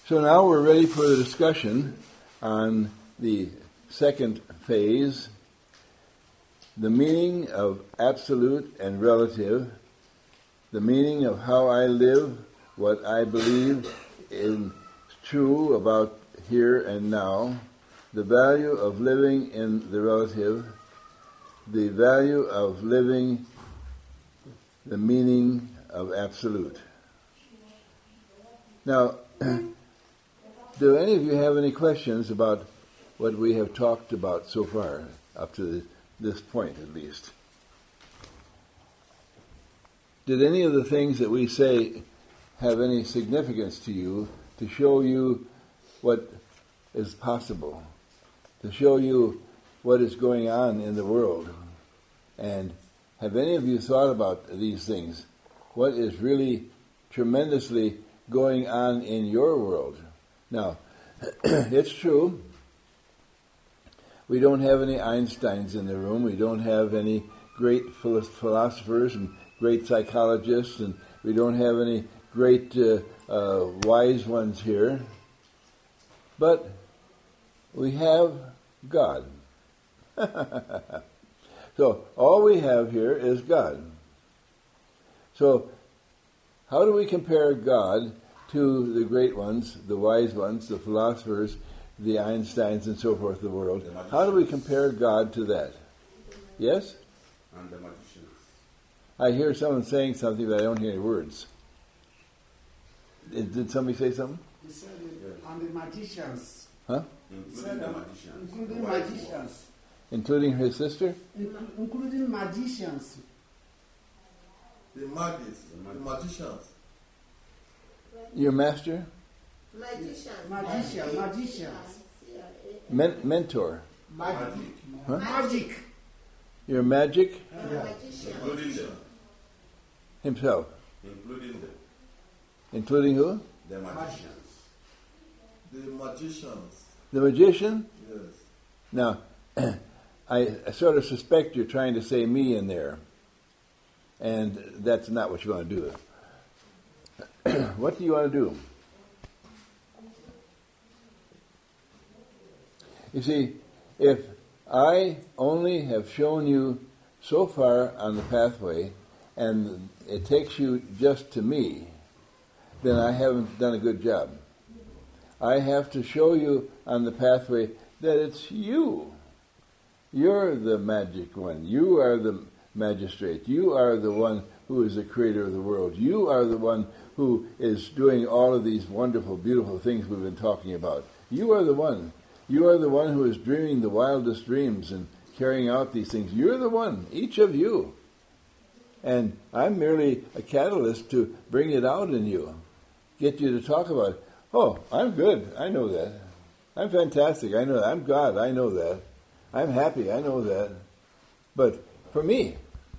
So now we're ready for the discussion on the second phase, the meaning of absolute and relative, the meaning of how I live, what I believe is true about here and now, the value of living in the relative, the value of living the meaning of absolute. Now, do any of you have any questions about what we have talked about so far, up to this point at least? Did any of the things that we say have any significance to you to show you what is possible, to show you what is going on in the world? And have any of you thought about these things? What is really tremendously going on in your world? Now, it's true, we don't have any Einsteins in the room, we don't have any great philosophers and great psychologists, and we don't have any great wise ones here, but we have God. So all we have here is God. So how do we compare God to the great ones, the wise ones, the philosophers, the Einsteins and so forth of the world? How do we compare God to that? Yes? And the magicians. I hear someone saying something, but I don't hear any words. Did somebody say something? He said and the magicians. Huh? Including the magicians. Including the wise magicians. Including his sister? Including magicians. The magicians. Your master? Magicians. Mentor? Magic. Huh? Magic. Your magic? Yeah. Including them. Himself? Including them. Including who? The magicians. The magicians. The magician? Yes. Now, I sort of suspect you're trying to say me in there. And that's not what you want to do. What do you want to do? You see, if I only have shown you so far on the pathway, and it takes you just to me, then I haven't done a good job. I have to show you on the pathway that it's you. You're the magic one. You are the magistrate. You are the one who is the creator of the world. You are the one who is doing all of these wonderful, beautiful things we've been talking about. You are the one. You are the one who is dreaming the wildest dreams and carrying out these things. You're the one, each of you. And I'm merely a catalyst to bring it out in you, get you to talk about it. Oh, I'm good. I know that. I'm fantastic. I know that. I'm God. I know that. I'm happy. I know that. But for me,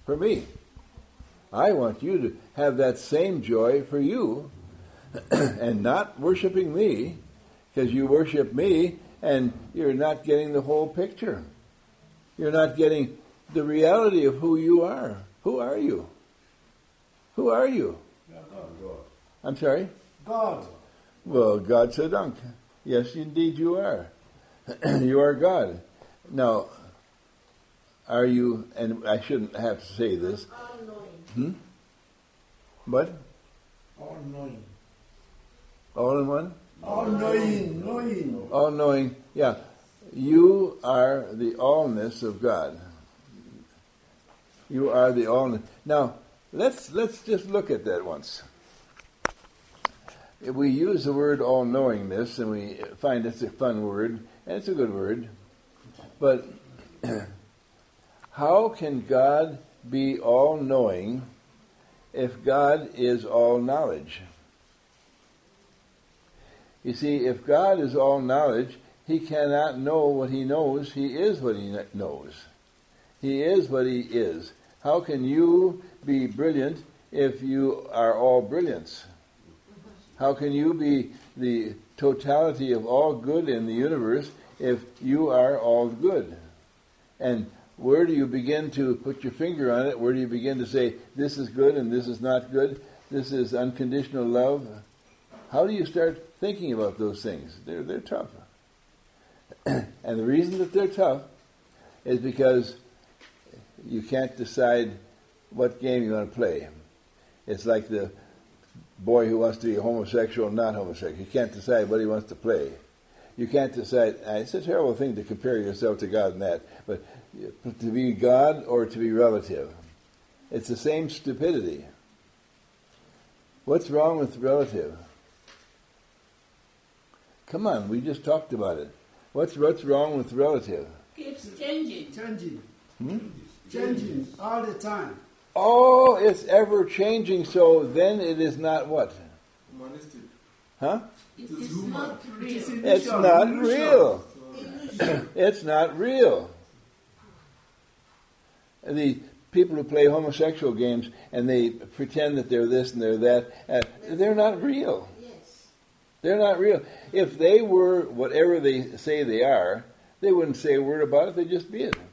I want you to have that same joy for you and not worshiping me, because you worship me and you're not getting the whole picture. You're not getting the reality of who you are. Who are you? Who are you? God. I'm sorry? God. Well, God said, Dunk. Yes, indeed you are. You are God. Now, are you, and I shouldn't have to say this. All-knowing. What? All knowing. All in one? All knowing. All knowing. Yeah. You are the allness of God. You are the allness. Now, let's just look at that once. We use the word all-knowingness, and we find it's a fun word, and it's a good word. But how can God be all-knowing if God is all-knowledge? You see, if God is all-knowledge, He cannot know what He knows. He is what He knows. He is what He is. How can you be brilliant if you are all brilliance? How can you be the totality of all good in the universe if you are all good? And where do you begin to put your finger on it? Where do you begin to say, this is good and this is not good? This is unconditional love? How do you start thinking about those things? They're tough. And the reason that they're tough is because you can't decide what game you want to play. It's like the boy who wants to be homosexual and not homosexual. He can't decide what he wants to play. You can't decide. It's a terrible thing to compare yourself to God in that, but to be God or to be relative. It's the same stupidity. What's wrong with relative? Come on, we just talked about it. What's wrong with relative? Keeps changing. Changing all the time. Oh, it's ever changing, so then it is not what? Humanistic. Huh? It is not real. It's not real. It's not real. The people who play homosexual games and they pretend that they're this and they're that, they're not real. Yes. They're not real. If they were whatever they say they are, they wouldn't say a word about it, they'd just be it.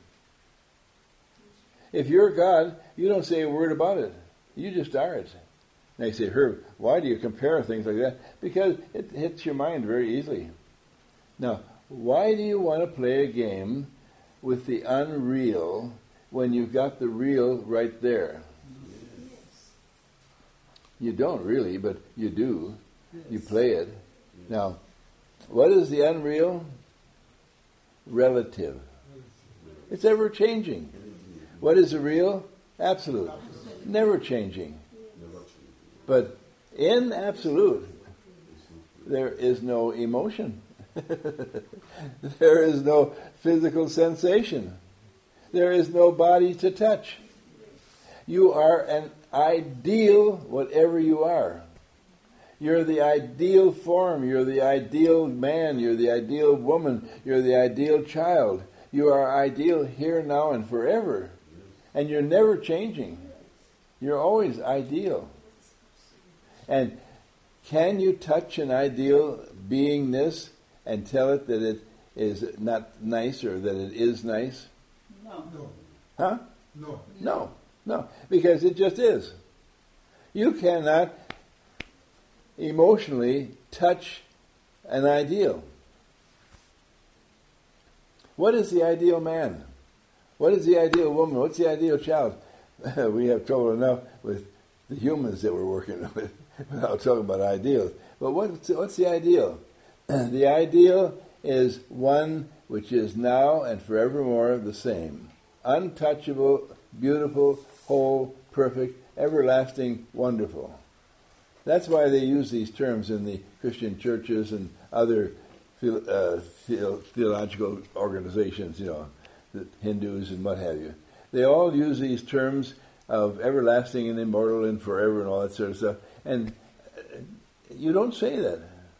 If you're God, you don't say a word about it. You just are it. And they say, Herb, why do you compare things like that? Because it hits your mind very easily. Now, why do you want to play a game with the unreal when you've got the real right there? Yes. You don't really, but you do. You play it. Now, what is the unreal? Relative. It's ever changing. What is the real? Absolute. Never changing. But in absolute, there is no emotion. There is no physical sensation. There is no body to touch. You are an ideal, whatever you are. You're the ideal form. You're the ideal man. You're the ideal woman. You're the ideal child. You are ideal here, now, and forever. And you're never changing. You're always ideal. And can you touch an ideal beingness and tell it that it is not nice or that it is nice? No. No. Huh? No. No. Because it just is. You cannot emotionally touch an ideal. What is the ideal man? What is the ideal woman? What's the ideal child? We have trouble enough with the humans that we're working with without talking about ideals. But what's the ideal? The ideal is one which is now and forevermore the same. Untouchable, beautiful, whole, perfect, everlasting, wonderful. That's why they use these terms in the Christian churches and other theological organizations, the Hindus and what have you. They all use these terms of everlasting and immortal and forever and all that sort of stuff. And you don't say that.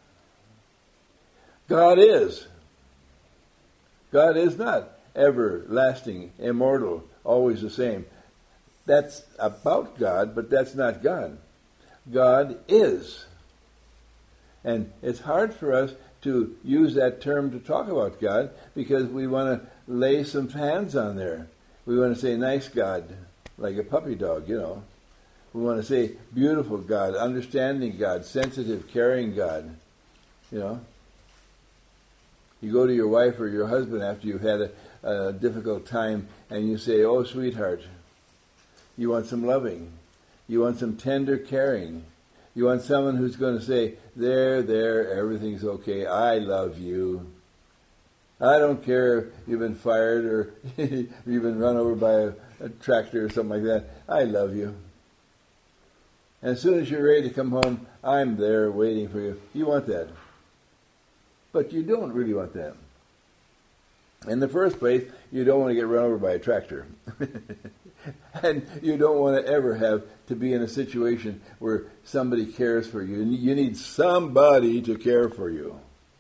God is. God is not everlasting, immortal, always the same. That's about God, but that's not God. God is. And it's hard for us to use that term to talk about God because we want to lay some hands on there. We want to say nice God, like a puppy dog, We want to say beautiful God, understanding God, sensitive, caring God, You go to your wife or your husband after you've had a difficult time and you say, oh, sweetheart, you want some loving. You want some tender caring. You want someone who's going to say, there, everything's okay. I love you. I don't care if you've been fired or you've been run over by a tractor or something like that. I love you. And as soon as you're ready to come home, I'm there waiting for you. You want that. But you don't really want that. In the first place, you don't want to get run over by a tractor. And you don't want to ever have to be in a situation where somebody cares for you. You need somebody to care for you.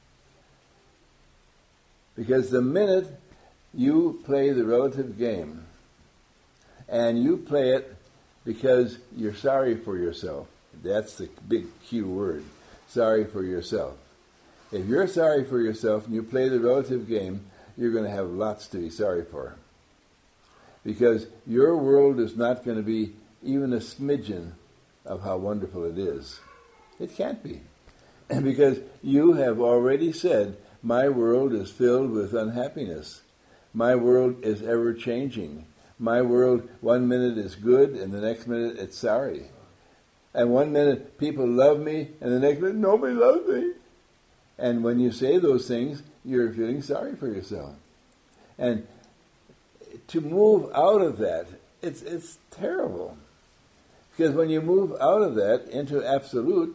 Because the minute you play the relative game, and you play it because you're sorry for yourself, that's the big key word, sorry for yourself. If you're sorry for yourself and you play the relative game, you're going to have lots to be sorry for. Because your world is not going to be even a smidgen of how wonderful it is. It can't be. Because you have already said, my world is filled with unhappiness. My world is ever changing. My world, one minute is good, and the next minute it's sorry. And one minute people love me, and the next minute nobody loves me. And when you say those things, you're feeling sorry for yourself. And to move out of that, it's terrible. Because when you move out of that into absolute,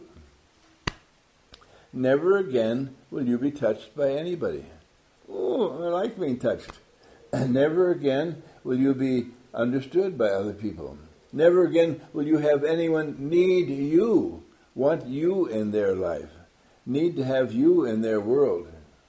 never again will you be touched by anybody. Oh, I like being touched. And never again will you be understood by other people. Never again will you have anyone need you, want you in their life, need to have you in their world.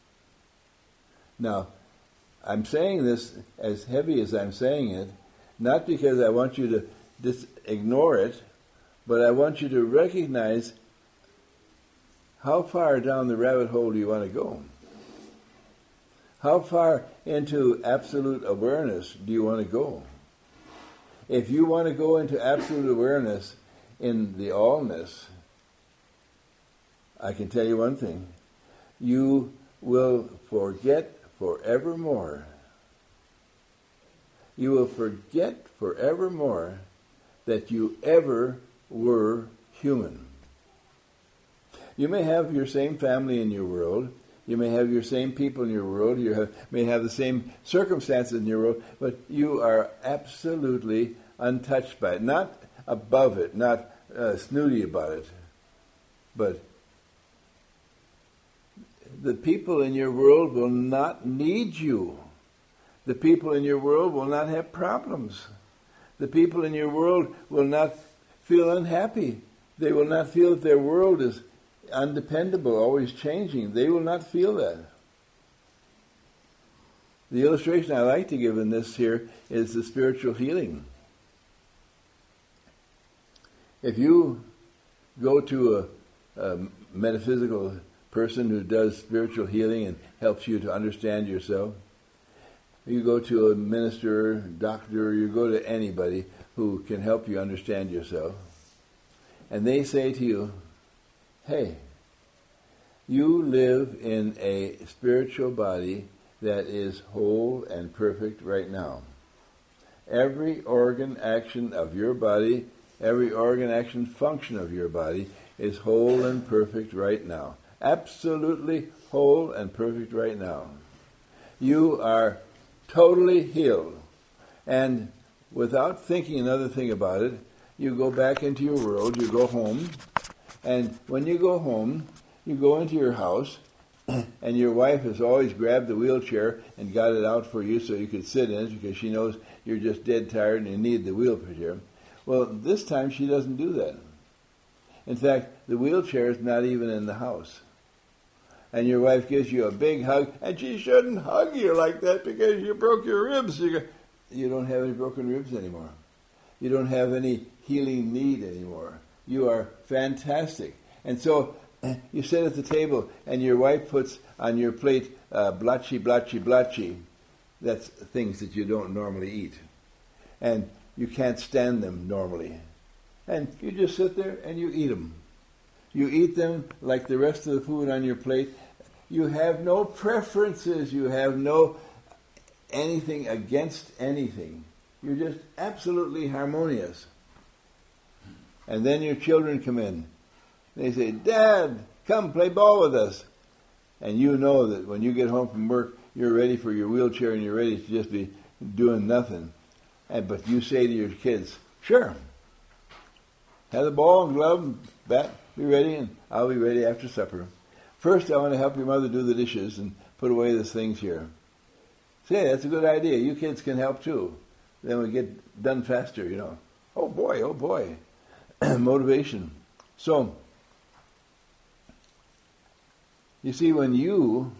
Now, I'm saying this as heavy as I'm saying it, not because I want you to just ignore it, but I want you to recognize how far down the rabbit hole do you want to go? How far into absolute awareness do you want to go? If you want to go into absolute awareness in the allness, I can tell you one thing. You will forget forevermore. You will forget forevermore that you ever were human. You may have your same family in your world. You may have your same people in your world. You may have the same circumstances in your world, but you are absolutely untouched by it. Not above it, not snooty about it, but the people in your world will not need you. The people in your world will not have problems. The people in your world will not feel unhappy. They will not feel that their world is undependable, always changing. They will not feel that. The illustration I like to give in this here is the spiritual healing. If you go to a metaphysical person who does spiritual healing and helps you to understand yourself, you go to a minister, doctor, you go to anybody who can help you understand yourself, and they say to you, hey, you live in a spiritual body that is whole and perfect right now. Every organ action of your body, every organ action function of your body is whole and perfect right now. Absolutely whole and perfect right now. You are totally healed. And without thinking another thing about it, you go back into your world, you go home, and when you go home, you go into your house, and your wife has always grabbed the wheelchair and got it out for you so you could sit in it because she knows you're just dead tired and you need the wheelchair. Well, this time she doesn't do that. In fact, the wheelchair is not even in the house. And your wife gives you a big hug, and she shouldn't hug you like that because you broke your ribs. You don't have any broken ribs anymore. You don't have any healing need anymore. You are fantastic. And so you sit at the table, and your wife puts on your plate blotchy, blotchy, blotchy. That's things that you don't normally eat. And you can't stand them normally. And you just sit there and you eat them. You eat them like the rest of the food on your plate. You have no preferences. You have no anything against anything. You're just absolutely harmonious. And then your children come in. They say, Dad, come play ball with us. And you know that when you get home from work, you're ready for your wheelchair and you're ready to just be doing nothing. But you say to your kids, sure, have the ball and glove and bat, be ready, and I'll be ready after supper. First, I want to help your mother do the dishes and put away these things here. Say, that's a good idea. You kids can help too. Then we get done faster, you know. Oh boy. Motivation. So, you see, when you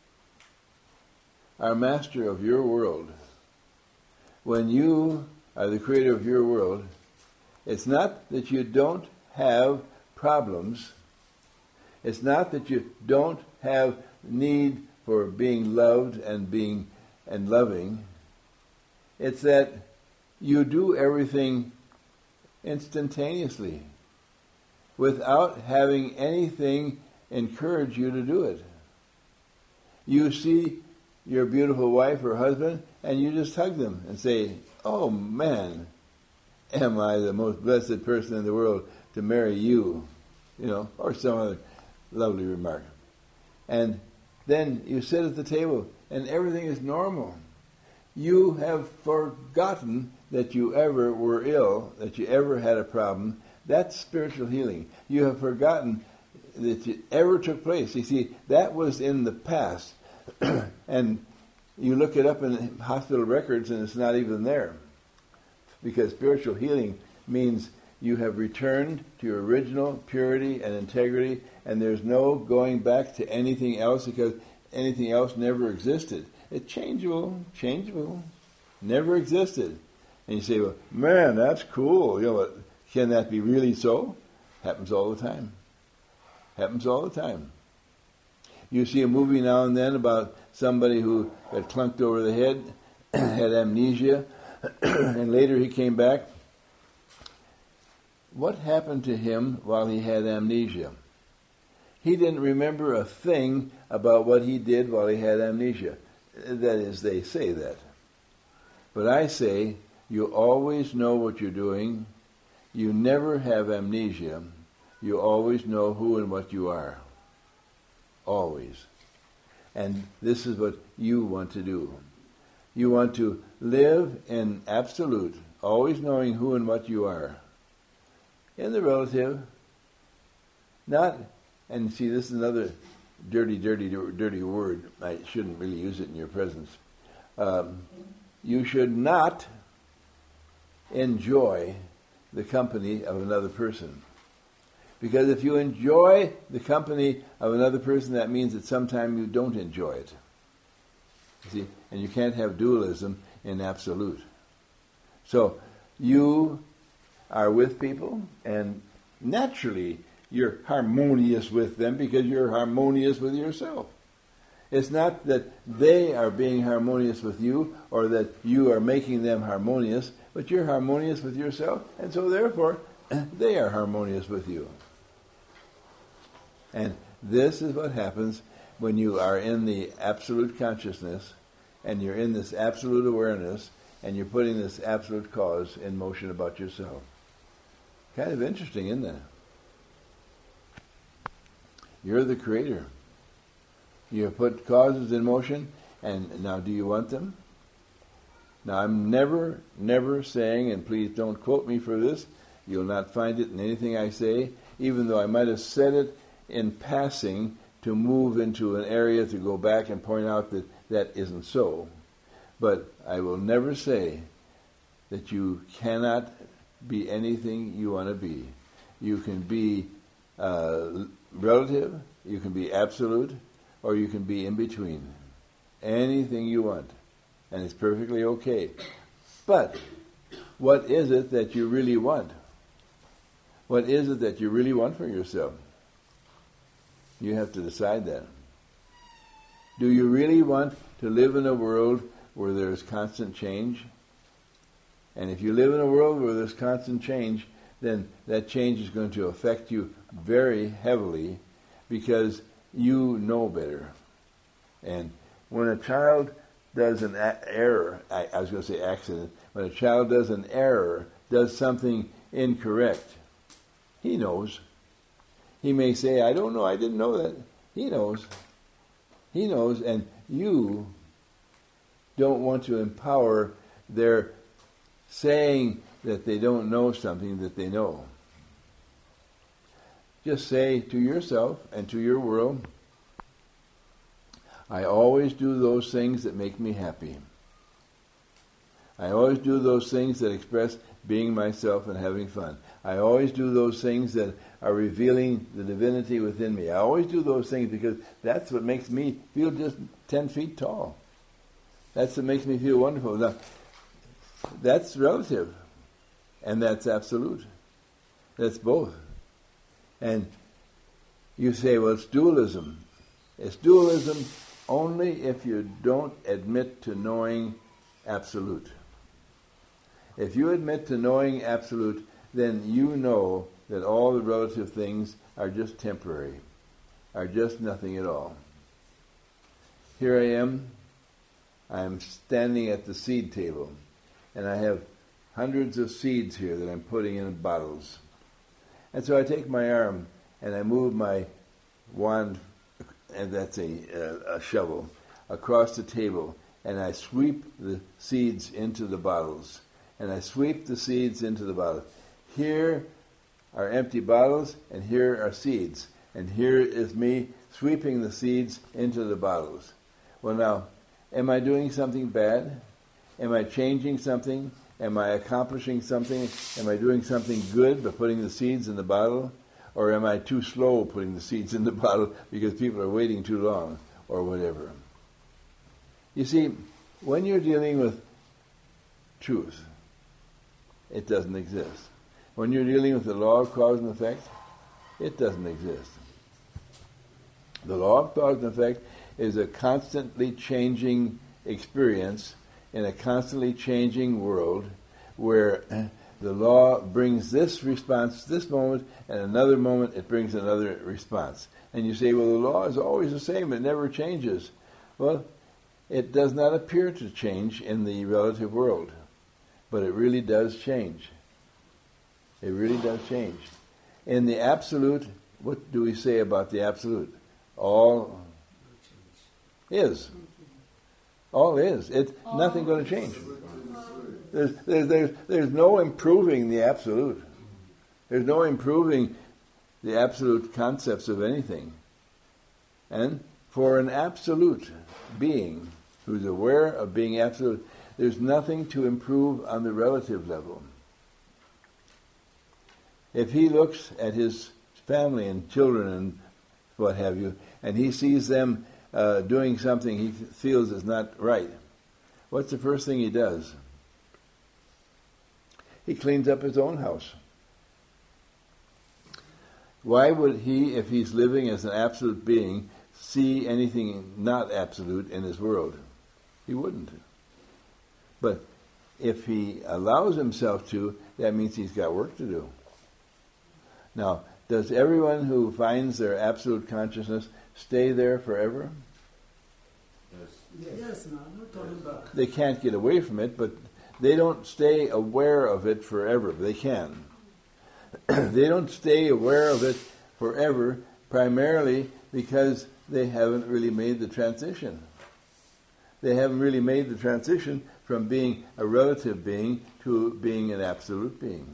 are master of your world, when you are the creator of your world, it's not that you don't have problems. It's not that you don't have need for being loved and loving. It's that you do everything instantaneously without having anything encourage you to do it. You see your beautiful wife or husband, and you just hug them and say, "Oh man, am I the most blessed person in the world to marry you," or some other lovely remark. And then you sit at the table, and everything is normal. You have forgotten that you ever were ill, that you ever had a problem. That's spiritual healing. You have forgotten that it ever took place. You see, that was in the past. And you look it up in hospital records and it's not even there. Because spiritual healing means you have returned to your original purity and integrity, and there's no going back to anything else, because anything else never existed. It's changeable, never existed. And you say, "Well, man, that's cool. Can that be really so?" Happens all the time. Happens all the time. You see a movie now and then about somebody who got clunked over the head, had amnesia, and later he came back. What happened to him while he had amnesia? He didn't remember a thing about what he did while he had amnesia. That is, they say that. But I say, you always know what you're doing. You never have amnesia. You always know who and what you are. Always. And this is what you want to do. You want to live in absolute, always knowing who and what you are. In the relative. Not, and see, this is another dirty word. I shouldn't really use it in your presence. You should not enjoy the company of another person. Because if you enjoy the company of another person, that means that sometimes you don't enjoy it. You see? And you can't have dualism in absolute. So, you are with people, and naturally you're harmonious with them because you're harmonious with yourself. It's not that they are being harmonious with you or that you are making them harmonious, but you're harmonious with yourself, and so therefore they are harmonious with you. And this is what happens when you are in the absolute consciousness and you're in this absolute awareness and you're putting this absolute cause in motion about yourself. Kind of interesting, isn't it? You're the creator. You have put causes in motion, and now do you want them? Now I'm never saying, and please don't quote me for this, you'll not find it in anything I say, even though I might have said it in passing to move into an area to go back and point out that that isn't so. But I will never say that you cannot be anything you want to be. You can be relative, you can be absolute, or you can be in between. Anything you want. And it's perfectly okay. But what is it that you really want? What is it that you really want for yourself? You have to decide that. Do you really want to live in a world where there's constant change? And if you live in a world where there's constant change, then that change is going to affect you very heavily because you know better. And when a child does an error, I was going to say accident, when a child does an error, does something incorrect, he knows. He may say, "I don't know, I didn't know that." He knows. He knows, and you don't want to empower their saying that they don't know something that they know. Just say to yourself and to your world, I always do those things that make me happy. I always do those things that express being myself and having fun. I always do those things that are revealing the divinity within me. I always do those things because that's what makes me feel just 10 feet tall. That's what makes me feel wonderful. Now, that's relative, and that's absolute. That's both. And you say, well, it's dualism. It's dualism only if you don't admit to knowing absolute. If you admit to knowing absolute, then you know that all the relative things are just temporary. are just nothing at all. Here I am standing at the seed table, and I have hundreds of seeds here that I'm putting in bottles. And so I take my arm and I move my wand, and that's a shovel, across the table, and I sweep the seeds into the bottles. And I sweep the seeds into the bottles. Here are empty bottles, and here are seeds. And here is me sweeping the seeds into the bottles. Well now, am I doing something bad? Am I changing something? Am I accomplishing something? Am I doing something good by putting the seeds in the bottle? Or am I too slow putting the seeds in the bottle because people are waiting too long, or whatever? You see, when you're dealing with truth, it doesn't exist. When you're dealing with the law of cause and effect, it doesn't exist. The law of cause and effect is a constantly changing experience in a constantly changing world where the law brings this response this moment, and another moment it brings another response. And you say, well, the law is always the same, it never changes. Well, it does not appear to change in the relative world, but it really does change. It really does change. In the absolute, what do we say about the absolute? All is. All is. It's nothing going to change. There's no improving the absolute. There's no improving the absolute concepts of anything. And for an absolute being who's aware of being absolute, there's nothing to improve on the relative level. If he looks at his family and children and what have you, and he sees them doing something he feels is not right, what's the first thing he does? He cleans up his own house. Why would he, if he's living as an absolute being, see anything not absolute in his world? He wouldn't. But if he allows himself to, that means he's got work to do. Now, does everyone who finds their absolute consciousness stay there forever? Yes, no, I'm not talking about. They can't get away from it, but they don't stay aware of it forever. They can. They don't stay aware of it forever, primarily because they haven't really made the transition. They haven't really made the transition from being a relative being to being an absolute being.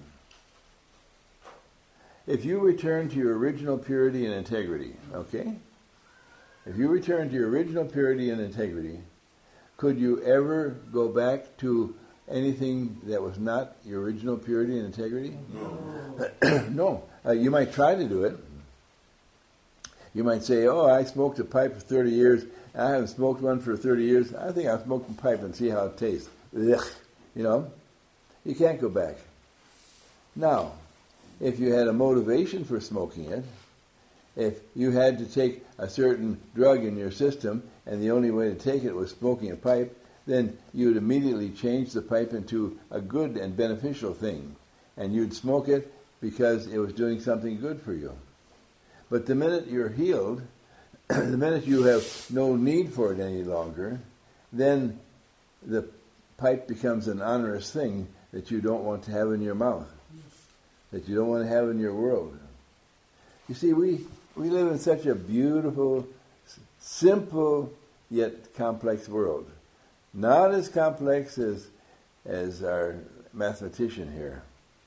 If you return to your original purity and integrity, okay? If you return to your original purity and integrity, could you ever go back to anything that was not your original purity and integrity? No. No. You might try to do it. You might say, oh, I smoked a pipe for 30 years. I haven't smoked one for 30 years. I think I'll smoke a pipe and see how it tastes. Ugh. You know? You can't go back. Now, if you had a motivation for smoking it, if you had to take a certain drug in your system and the only way to take it was smoking a pipe, then you would immediately change the pipe into a good and beneficial thing. And you'd smoke it because it was doing something good for you. But the minute you're healed, the minute you have no need for it any longer, then the pipe becomes an onerous thing that you don't want to have in your mouth, that you don't want to have in your world. You see, we live in such a beautiful, simple, yet complex world. Not as complex as our mathematician here.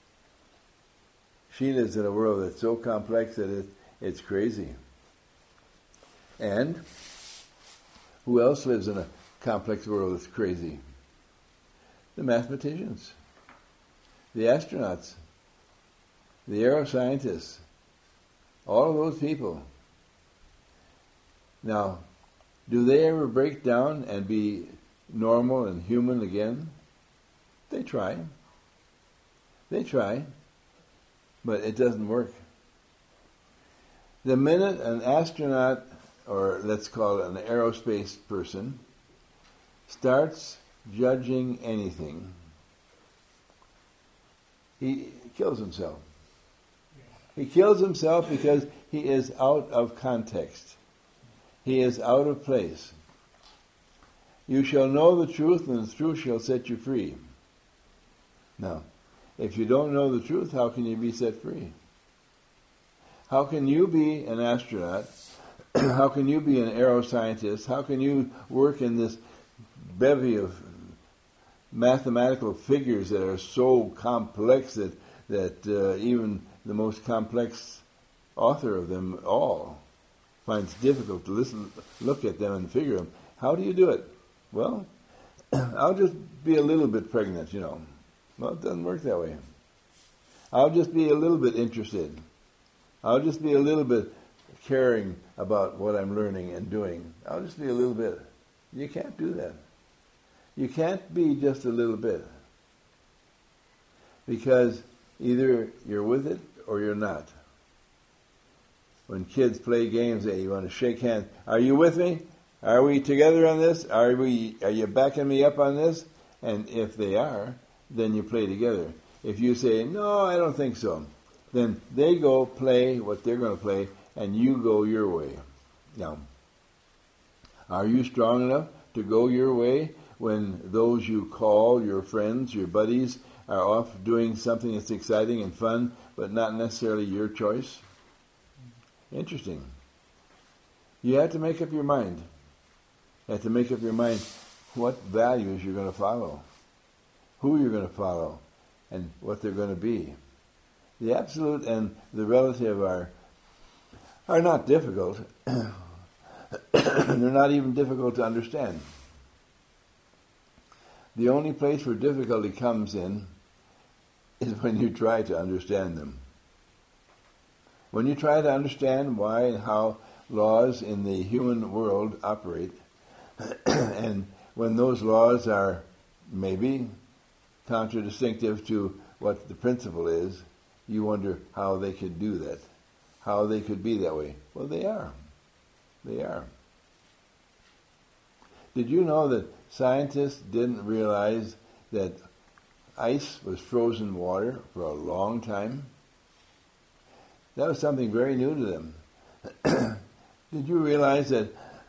She lives in a world that's so complex that it's crazy. And who else lives in a complex world that's crazy? The mathematicians, the astronauts, the aeroscientists, all of those people. Now, do they ever break down and be normal and human again? They try. They try, but it doesn't work. The minute an astronaut, or let's call it an aerospace person, starts judging anything, he kills himself. He kills himself because he is out of context. He is out of place. You shall know the truth, and the truth shall set you free. Now, if you don't know the truth, how can you be set free? How can you be an astronaut? How can you be an aeroscientist? How can you work in this bevy of mathematical figures that are so complex that even the most complex author of them all finds difficult to look at them and figure them? How do you do it? Well, I'll just be a little bit pregnant, you know. Well, it doesn't work that way. I'll just be a little bit interested. I'll just be a little bit caring about what I'm learning and doing. I'll just be a little bit. You can't do that. You can't be just a little bit. Because either you're with it or you're not. When kids play games, you want to shake hands. Are you with me? Are we together on this? Are you backing me up on this? And if they are, then you play together. If you say, no, I don't think so, then they go play what they're going to play, and you go your way. Now, are you strong enough to go your way when those you call your friends, your buddies, are off doing something that's exciting and fun, but not necessarily your choice? Interesting. You have to make up your mind. You have to make up your mind what values you're going to follow, who you're going to follow, and what they're going to be. The absolute and the relative are not difficult. They're not even difficult to understand. The only place where difficulty comes in is when you try to understand them. When you try to understand why and how laws in the human world operate, and when those laws are maybe contradistinctive to what the principle is, you wonder how they could do that, how they could be that way. Well, they are. They are. Did you know that scientists didn't realize that ice was frozen water for a long time? That was something very new to them. Did you realize that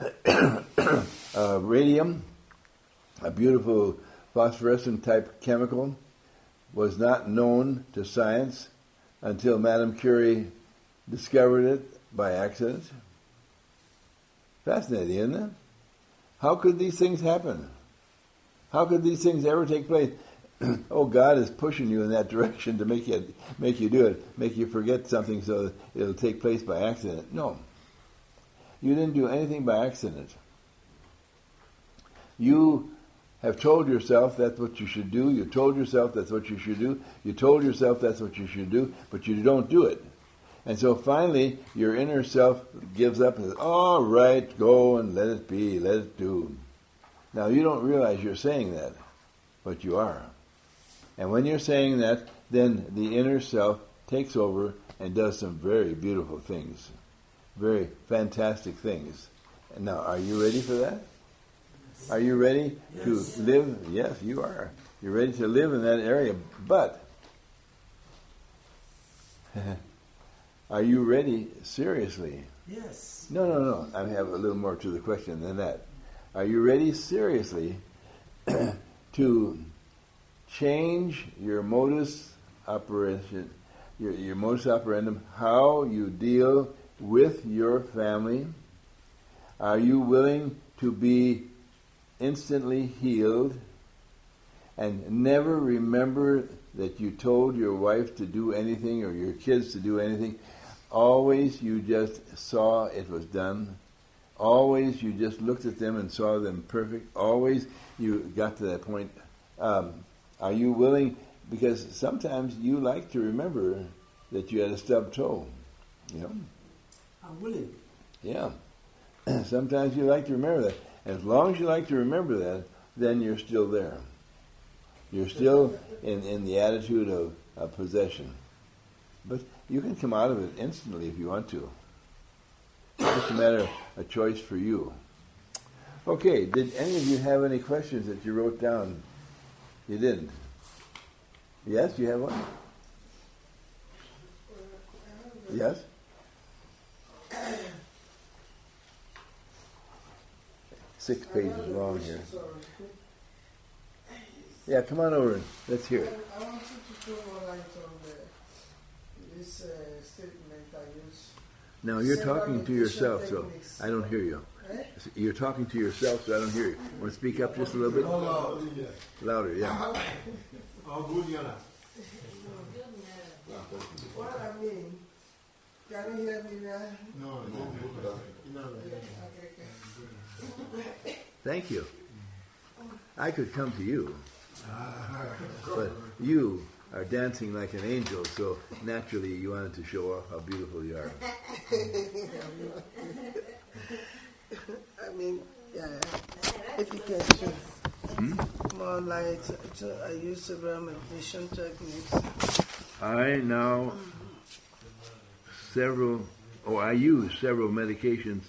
radium, a beautiful phosphorescent type chemical, was not known to science until Madame Curie discovered it by accident? Fascinating, isn't it? How could these things happen? How could these things ever take place? Oh, God is pushing you in that direction to make you do it, make you forget something so that it'll take place by accident. No. You didn't do anything by accident. You have told yourself that's what you should do. You told yourself that's what you should do. You told yourself that's what you should do, but you don't do it. And so finally, your inner self gives up and says, all right, go and let it be, let it do. Now, you don't realize you're saying that, but you are. And when you're saying that, then the inner self takes over and does some very beautiful things, very fantastic things. And now, are you ready for that? Are you ready to live? Yes, you are. You're ready to live in that area, but are you ready seriously? Yes. No. I have a little more to the question than that. Are you ready seriously to change your modus operandi, your modus operandum, how you deal with your family? Are you willing to be instantly healed and never remember that you told your wife to do anything or your kids to do anything? Always you just saw it was done. Always you just looked at them and saw them perfect. Always you got to that point. Are you willing? Because sometimes you like to remember that you had a stubbed toe. You know? I'm willing. Yeah. Sometimes you like to remember that. As long as you like to remember that, then you're still there. You're still in the attitude of possession. But you can come out of it instantly if you want to. It's just a matter of a choice for you. Okay, did any of you have any questions that you wrote down? You didn't? Yes, you have one? Yes? Six pages long here. Yeah, come on over and let's hear it. I want you to throw more light on this statement I use. Now you're Several talking to meditation yourself, so techniques. I don't hear you. Eh? You're talking to yourself, so I don't hear you. Want to speak up just a little bit? Louder, yeah. What I mean, can you hear me now? Okay. Thank you. I could come to you, but you are dancing like an angel, so naturally you wanted to show off how beautiful you are. I mean, yeah, if you can show more light, I use several meditation techniques. I use several medications,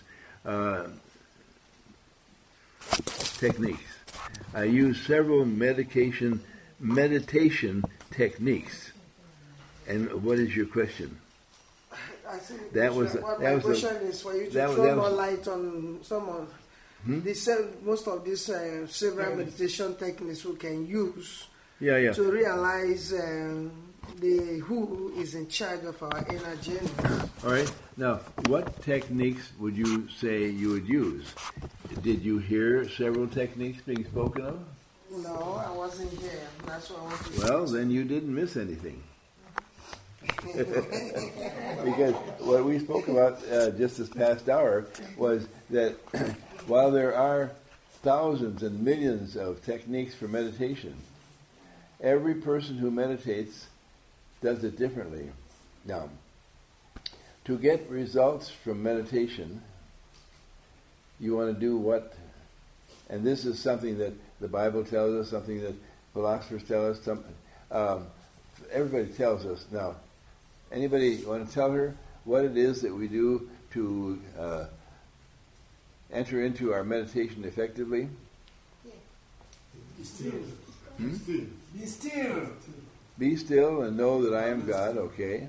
techniques. I use several meditation techniques. And what is your question? I think That was what that my was question is for you to that was- throw that more was- light on some of most of these several meditation techniques we can use yeah. to realize who is in charge of our inner journey. All right. Now, what techniques would you say you would use? Did you hear several techniques being spoken of? No, I wasn't here. That's what I want to Well, then you didn't miss anything. Because what we spoke about just this past hour was that while there are thousands and millions of techniques for meditation, every person who meditates does it differently. Now, to get results from meditation, you want to do what? And this is something that the Bible tells us, something that philosophers tell us, everybody tells us. Now, anybody want to tell her what it is that we do to enter into our meditation effectively? Be still. Hmm? Be still. Be still and know that I am God, okay?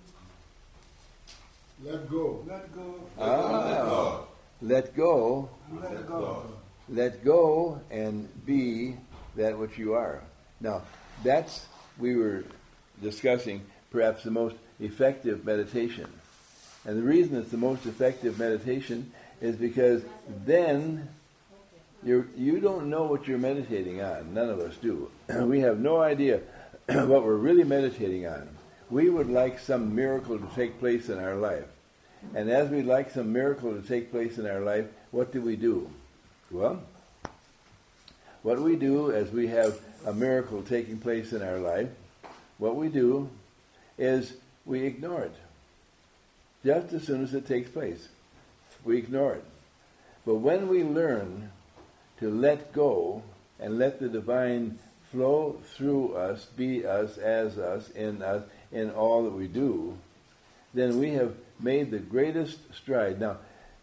Let go. Let go. Let go. Let go. Let go and be that which you are. Now, we were discussing perhaps the most effective meditation. And the reason it's the most effective meditation is because then you don't know what you're meditating on. None of us do. We have no idea what we're really meditating on. We would like some miracle to take place in our life. And as we'd like some miracle to take place in our life, what do? Well, what we do as we have a miracle taking place in our life, what we do is we ignore it. Just as soon as it takes place, we ignore it. But when we learn to let go and let the divine flow through us, be us, as us, in all that we do, then we have made the greatest stride. Now,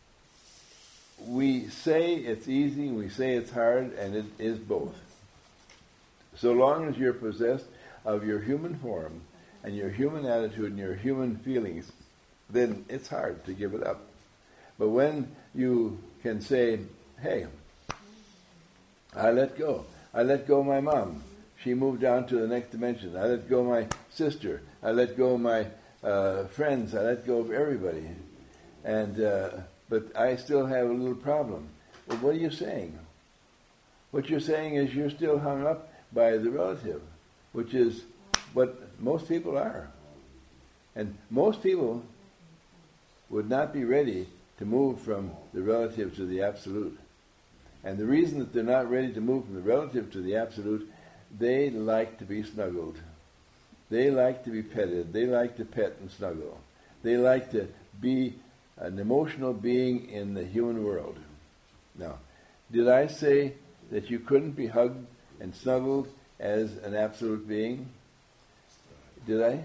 we say it's easy, we say it's hard, and it is both. So long as you're possessed of your human form and your human attitude and your human feelings, then it's hard to give it up. But when you can say, hey, I let go. I let go my mom. She moved on to the next dimension. I let go my sister. I let go my friends. I let go of everybody. And but I still have a little problem. Well, what are you saying? What you're saying is you're still hung up by the relative, which is what most people are. And most people would not be ready to move from the relative to the absolute. And the reason that they're not ready to move from the relative to the absolute, they like to be snuggled. They like to be petted. They like to pet and snuggle. They like to be an emotional being in the human world. Now, did I say that you couldn't be hugged and snuggled as an absolute being? Did I?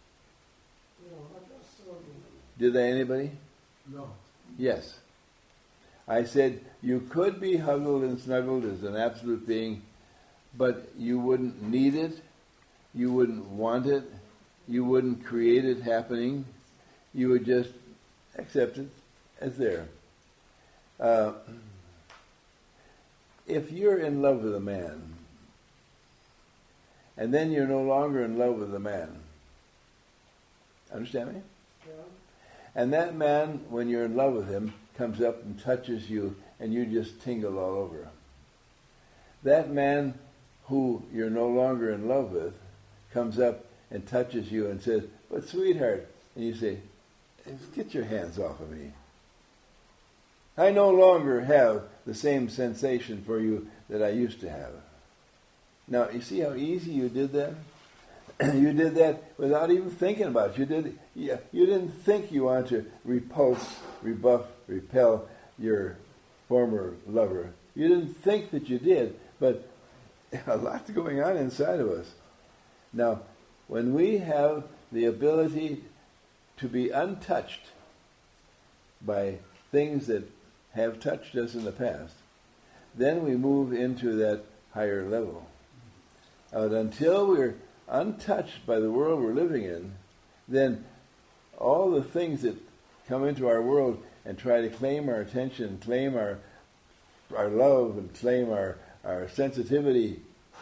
Did I, anybody? No. Yes. I said you could be hugged and snuggled as an absolute being, but you wouldn't need it, you wouldn't want it, you wouldn't create it happening, you would just accept it as there. If you're in love with a man, and then you're no longer in love with the man, understand me? Yeah. And that man, when you're in love with him, comes up and touches you, and you just tingle all over. That man who you're no longer in love with comes up and touches you and says, "But sweetheart," and you say, "Get your hands off of me. I no longer have the same sensation for you that I used to have." Now, you see how easy you did that? You did that without even thinking about it. You didn't think you wanted to repulse, rebuff, repel your former lover. You didn't think that you did, but a lot's going on inside of us. Now, when we have the ability to be untouched by things that have touched us in the past, then we move into that higher level. But until we're untouched by the world we're living in, then all the things that come into our world and try to claim our attention, claim our love, and claim our sensitivity,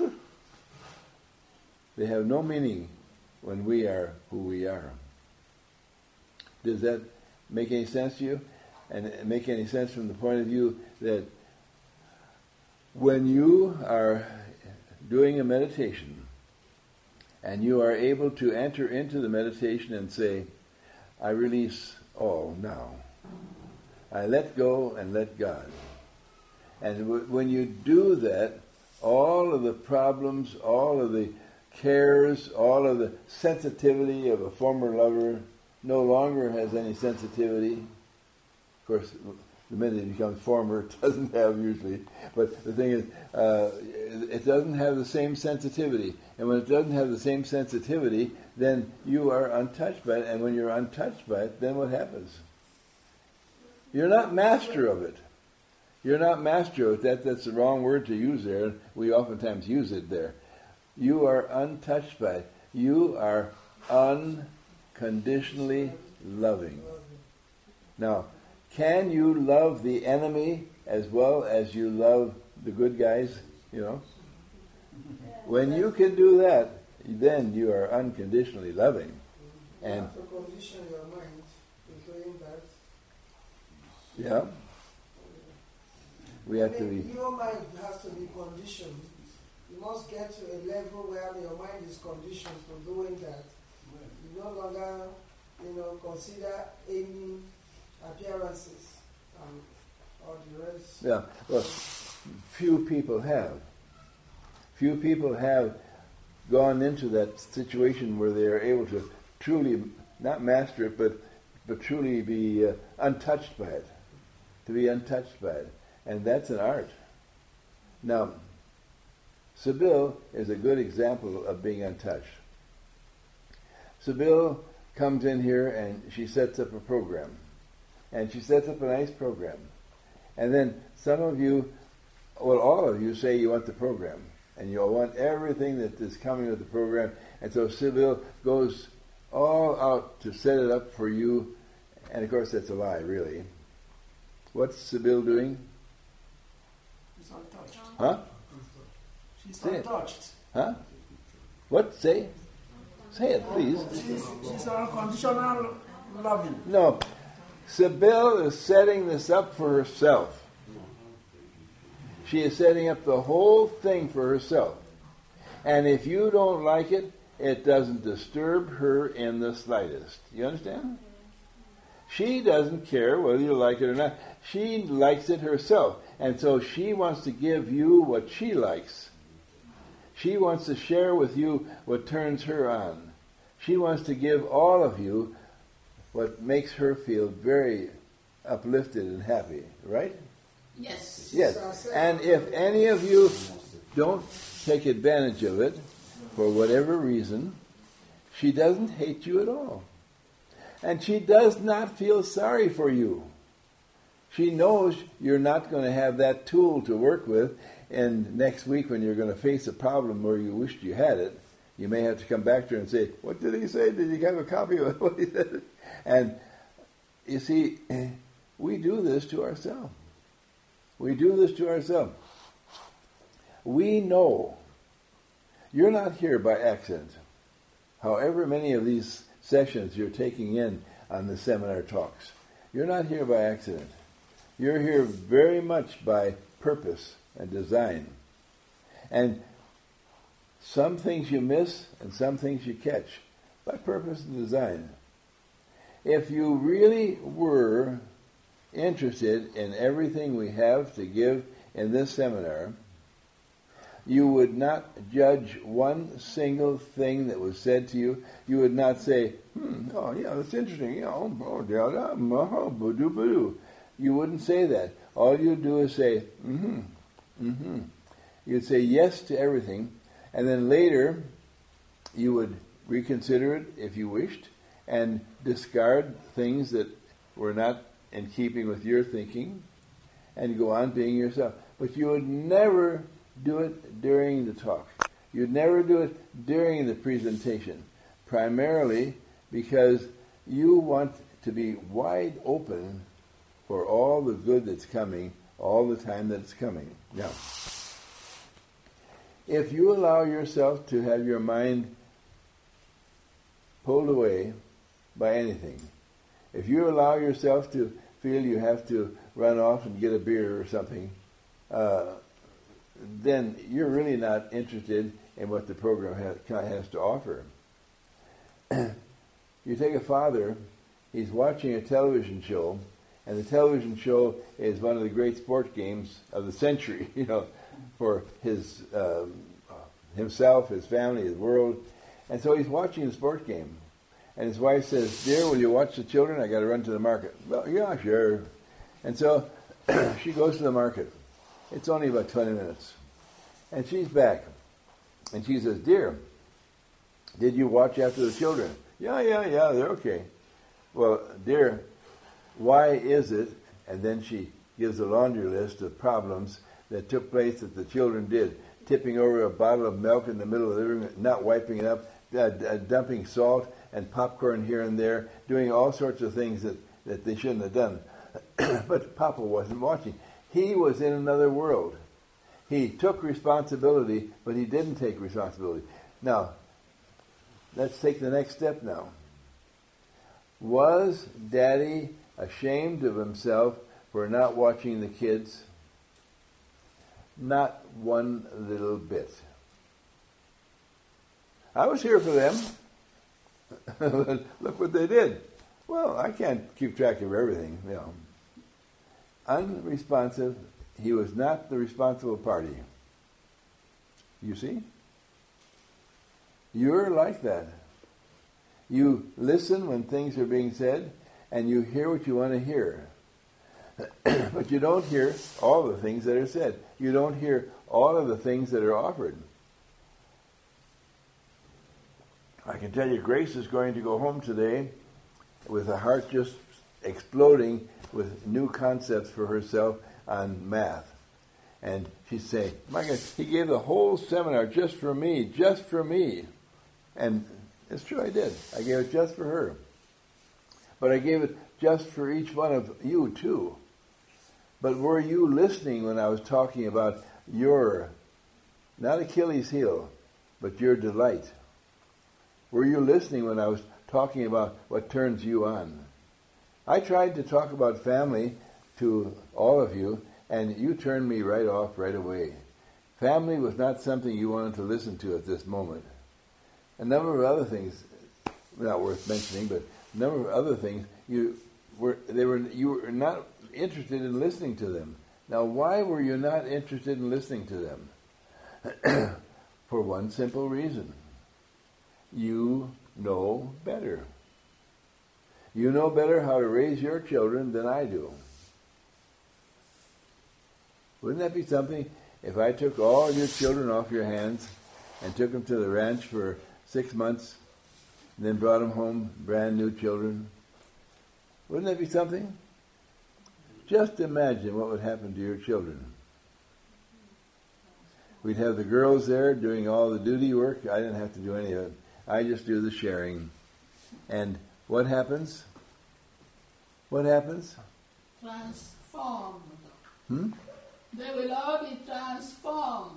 they have no meaning when we are who we are. Does that make any sense to you? And make any sense from the point of view that when you are doing a meditation and you are able to enter into the meditation and say, "I release all now. I let go and let God." And when you do that, all of the problems, all of the cares, all of the sensitivity of a former lover no longer has any sensitivity. Of course, the minute it becomes former, it doesn't have usually. But the thing is, it doesn't have the same sensitivity. And when it doesn't have the same sensitivity, then you are untouched by it. And when you're untouched by it, then what happens? You're not master of it. You're not master of it. That's the wrong word to use there. We oftentimes use it there. You are untouched by it. You are unconditionally loving. Now, can you love the enemy as well as you love the good guys? You know? When you can do that, then you are unconditionally loving. You And have to condition your mind to doing that. yeah, we have to be. Your mind has to be conditioned. You must get to a level where your mind is conditioned for doing that. You no longer, consider any appearances or the rest. Yeah, well, few people have. Few people have gone into that situation where they are able to truly, not master it, but truly be untouched by it. To be untouched by it. And that's an art. Now, Sybil is a good example of being untouched. Sybil comes in here and she sets up a program. And she sets up a nice program. And then some of you, well, all of you say you want the program. And you want everything that is coming with the program. And so Sybil goes all out to set it up for you. And of course that's a lie, really. What's Sybil doing? She's untouched. Huh? She's Say it. untouched. Huh? What? Say? Say it, please. She's unconditional loving. No. Sybil is setting this up for herself. She is setting up the whole thing for herself. And if you don't like it, it doesn't disturb her in the slightest. You understand? She doesn't care whether you like it or not. She likes it herself. And so she wants to give you what she likes. She wants to share with you what turns her on. She wants to give all of you what makes her feel very uplifted and happy. Right? Yes. Yes. And if any of you don't take advantage of it, for whatever reason, she doesn't hate you at all. And she does not feel sorry for you. She knows you're not going to have that tool to work with, and next week when you're going to face a problem where you wished you had it, you may have to come back to her and say, what did he say? Did you have a copy of what he said? And you see, we do this to ourselves. We do this to ourselves. We know you're not here by accident. However many of these sessions you're taking in on the seminar talks, you're not here by accident. You're here very much by purpose and design. And some things you miss and some things you catch by purpose and design. If you really were interested in everything we have to give in this seminar, you would not judge one single thing that was said to you. You would not say, oh yeah, that's interesting. You wouldn't say that. All you'd do is say, You'd say yes to everything, and then later you would reconsider it if you wished, and discard things that were not in keeping with your thinking, and go on being yourself. But you would never do it during the talk. You'd never do it during the presentation, primarily because you want to be wide open for all the good that's coming, all the time that it's coming. Now, if you allow yourself to have your mind pulled away by anything, if you allow yourself to feel you have to run off and get a beer or something, then you're really not interested in what the program has to offer. You take a father, he's watching a television show, and the television show is one of the great sports games of the century, for his himself, his family, his world. And so he's watching the sports game. And his wife says, "Dear, will you watch the children? I got to run to the market." "Well, yeah, sure." And so she goes to the market. It's only about 20 minutes. And she's back. And she says, "Dear, did you watch after the children?" Yeah, they're okay." "Well, dear, why is it?" And then she gives a laundry list of problems that took place that the children did. Tipping over a bottle of milk in the middle of the living room, not wiping it up, dumping salt and popcorn here and there, doing all sorts of things that they shouldn't have done. But Papa wasn't watching. He was in another world. He took responsibility, but he didn't take responsibility. Now, let's take the next step now. Was Daddy ashamed of himself for not watching the kids? Not one little bit. I was here for them. Look what they did. Well, I can't keep track of everything, Unresponsive. He was not the responsible party. You see? You're like that. You listen when things are being said, and you hear what you want to hear. But you don't hear all the things that are said. You don't hear all of the things that are offered. I can tell you, Grace is going to go home today with a heart just exploding with new concepts for herself on math. And she's saying, "My God, he gave the whole seminar just for me, just for me." And it's true, I did. I gave it just for her. But I gave it just for each one of you, too. But were you listening when I was talking about your, not Achilles' heel, but your delight? Were you listening when I was talking about what turns you on? I tried to talk about family to all of you, and you turned me right off right away. Family was not something you wanted to listen to at this moment. A number of other things, not worth mentioning, but a number of other things, you were not interested in listening to them. Now, why were you not interested in listening to them? For one simple reason. You know better. You know better how to raise your children than I do. Wouldn't that be something if I took all your children off your hands and took them to the ranch for 6 months and then brought them home, brand new children? Wouldn't that be something? Just imagine what would happen to your children. we'd have the girls there doing all the duty work. I didn't have to do any of it. I just do the sharing. And what happens? What happens? Transformed. They will all be transformed.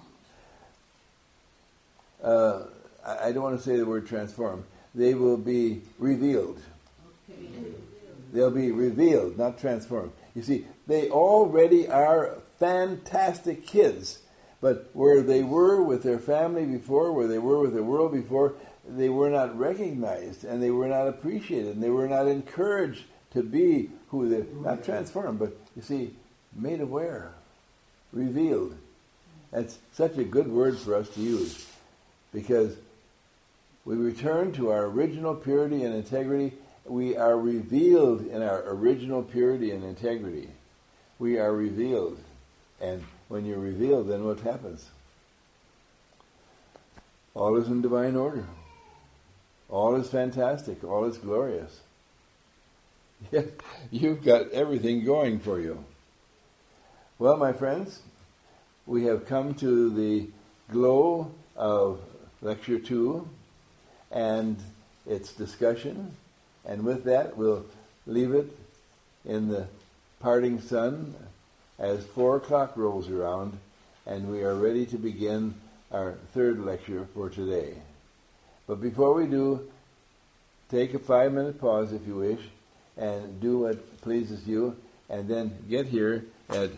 I don't want to say the word transform. They will be revealed. Okay. They'll be revealed, not transformed. You see, they already are fantastic kids, but where they were with their family before, where they were with the world before, they were not recognized, and they were not appreciated, and they were not encouraged to be who they're, not transformed, but you see, made aware, revealed. That's such a good word for us to use, because we return to our original purity and integrity. We are revealed in our original purity and integrity. We are revealed. And when you're revealed, then what happens? All is in divine order. All is fantastic. All is glorious. Yes, you've got everything going for you. Well, my friends, we have come to the glow of Lecture 2 and its discussion. And with that, we'll leave it in the parting sun as 4 o'clock rolls around, and we are ready to begin our third lecture for today. But before we do, take a 5-minute pause if you wish, and do what pleases you, and then get here at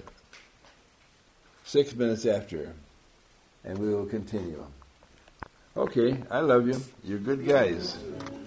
6 minutes after, and we will continue. Okay, I love you. You're good guys.